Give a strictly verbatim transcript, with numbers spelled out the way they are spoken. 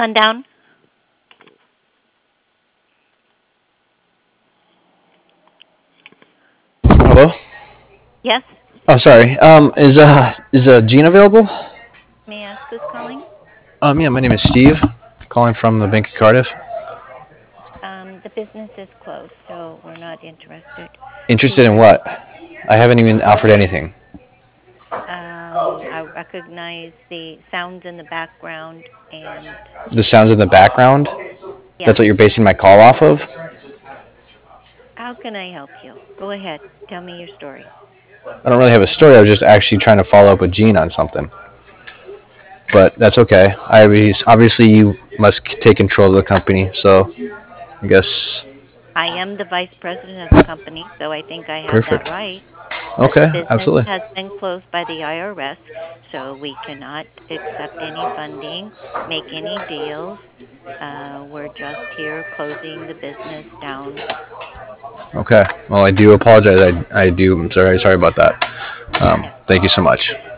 Sundown? Hello? Yes? Oh, sorry. Um, is uh is uh Gene available? May I ask who's calling? Um, yeah, my name is Steve, calling from the Bank of Cardiff. Um, the business is closed, so we're not interested. Interested in We, what? I haven't even offered anything. um, I recognize the sounds in the background, and The sounds in the background. yes. That's what you're basing my call off of. How can I help you? Go ahead. Tell me your story. I don't really have a story. I was just actually trying to follow up with Gene on something, but that's okay. I obviously you must take control of the company, so I guess I am the vice president of the company, so I think I have that perfect. right. But the Okay, business absolutely. has been closed by the I R S, so we cannot accept any funding, make any deals. Uh, we're just here closing the business down. Okay. Well, I do apologize. I I do. I'm sorry. Sorry about that. Um, Yes. thank you so much.